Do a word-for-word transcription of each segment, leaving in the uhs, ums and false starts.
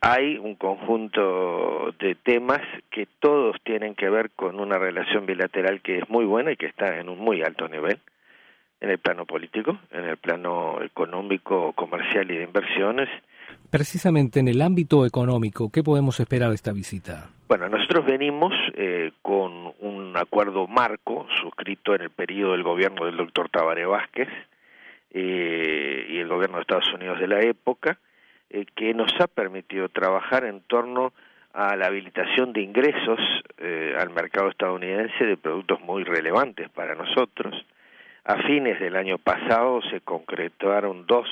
hay un conjunto de temas que todos tienen que ver con una relación bilateral que es muy buena y que está en un muy alto nivel, en el plano político, en el plano económico, comercial y de inversiones. Precisamente en el ámbito económico, ¿qué podemos esperar de esta visita? Bueno, nosotros venimos eh, con un acuerdo marco suscrito en el periodo del gobierno del doctor Tabaré Vázquez eh, y el gobierno de Estados Unidos de la época, eh, que nos ha permitido trabajar en torno a la habilitación de ingresos eh, al mercado estadounidense de productos muy relevantes para nosotros. A fines del año pasado se concretaron dos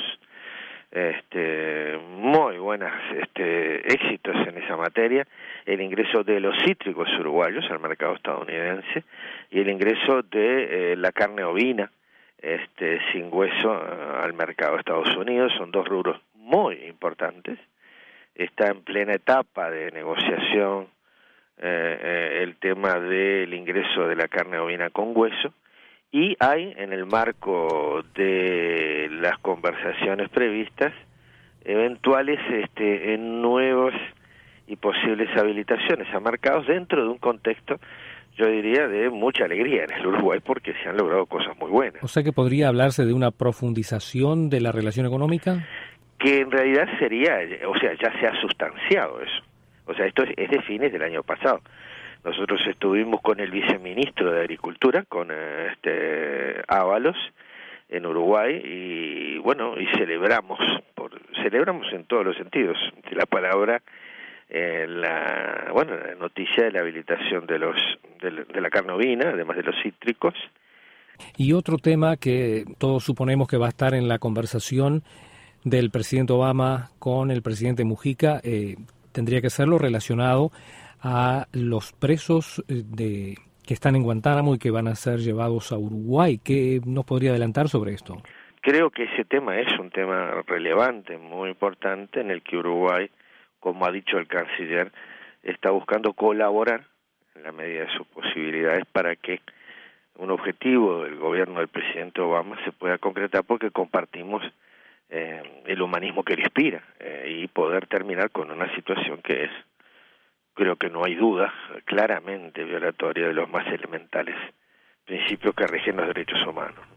Este, muy buenos este, éxitos en esa materia, el ingreso de los cítricos uruguayos al mercado estadounidense y el ingreso de eh, la carne ovina este, sin hueso uh, al mercado de Estados Unidos. Son dos rubros muy importantes. Está en plena etapa de negociación eh, eh, el tema del ingreso de la carne ovina con hueso. Y hay, en el marco de las conversaciones previstas, eventuales este, en nuevas y posibles habilitaciones a mercados dentro de un contexto, yo diría, de mucha alegría en el Uruguay, porque se han logrado cosas muy buenas. O sea que podría hablarse de una profundización de la relación económica. Que en realidad sería, o sea, ya se ha sustanciado eso. O sea, esto es, es de fines del año pasado. Nosotros estuvimos con el viceministro de Agricultura, con este Ábalos, en Uruguay, y bueno, y celebramos, por, celebramos en todos los sentidos de la palabra, eh, la, bueno, la noticia de la habilitación de los de la, de la carne ovina, además de los cítricos. Y otro tema que todos suponemos que va a estar en la conversación del presidente Obama con el presidente Mujica, eh, tendría que ser lo relacionado a los presos de que están en Guantánamo y que van a ser llevados a Uruguay. ¿Qué nos podría adelantar sobre esto? Creo que ese tema es un tema relevante, muy importante, en el que Uruguay, como ha dicho el canciller, está buscando colaborar en la medida de sus posibilidades para que un objetivo del gobierno del presidente Obama se pueda concretar, porque compartimos eh, el humanismo que le inspira eh, y poder terminar con una situación que es, creo que no hay duda, claramente violatoria de los más elementales principios que rigen los derechos humanos.